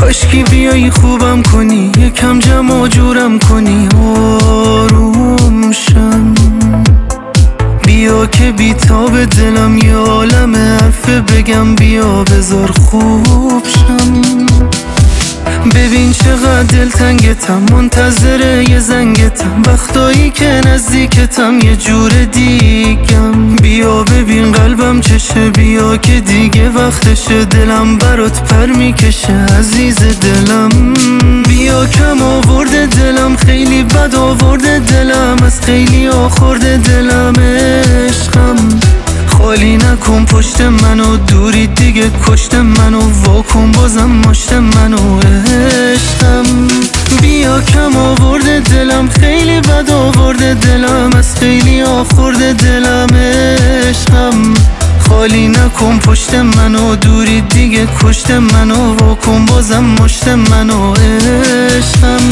کاشکی بیایی خوبم کنی، یکم جمع و جورم کنی، آروم شم. بیا که بیتاب دلم یه عالم حرفه بگم، بیا بذار خوب شم. ببین چقدر دلتنگتم، منتظر یه زنگتم، وقتایی که نزدیکتم یه جور دیگم. بیا ببین قلبم چشه، بیا که دیگه وقتشه، دلم برات پر میکشه عزیز دلم. بیا کم آورده دلم، خیلی بد آورده دلم، از خیلی آخورده دلم عشقم. خالی نکن پشت منو، دوری دیگه کشت منو، واکن بازم مشت منو عشقم. بیا کم آورده دلم، خیلی بد آورده دلم، از خیلی آخورده دلم عشقم. خالی نکن پشت منو، دوری دیگه کشت منو، واکن بازم مشت منو عشقم.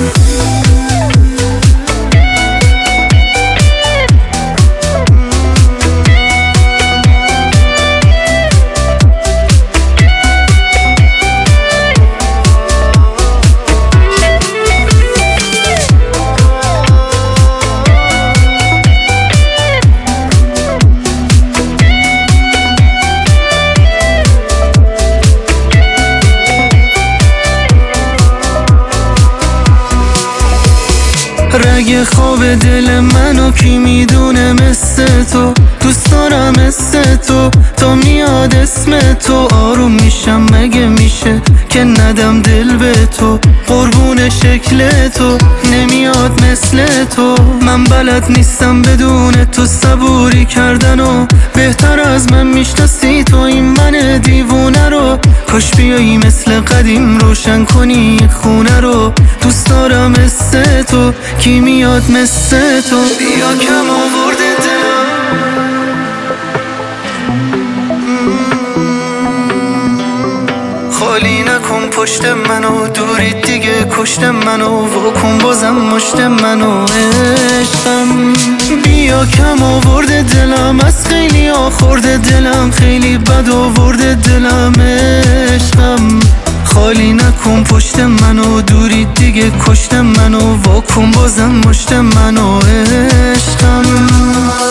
رگ خواب دل منو کی میدونه مثل تو، دوست دارم مثل تو، تا میاد اسم تو آروم میشم. مگه میشه که ندم دل به تو، قربون شکل تو نمیاد مثل تو. من بلد نیستم بدون تو صبوری کردن و بهتر از من میشناسی تو این من دیوونه رو. کاش بیایی مثل قدیم روشن کنی خونه رو، دوست دارم مثل تو، کی میاد مثل تو. بیا کم آورده دلم، خالی نکن پشت منو، دوری دیگه کشت منو، واکن بازم مشت منو عشقم. بیا کم آورده دلم، از خیلی آخورده دلم، خیلی بد آورده دلم عشقم. خالی نکن پشت منو، دوری دیگه کشت منو، واکن بازم مشت منو عشقم.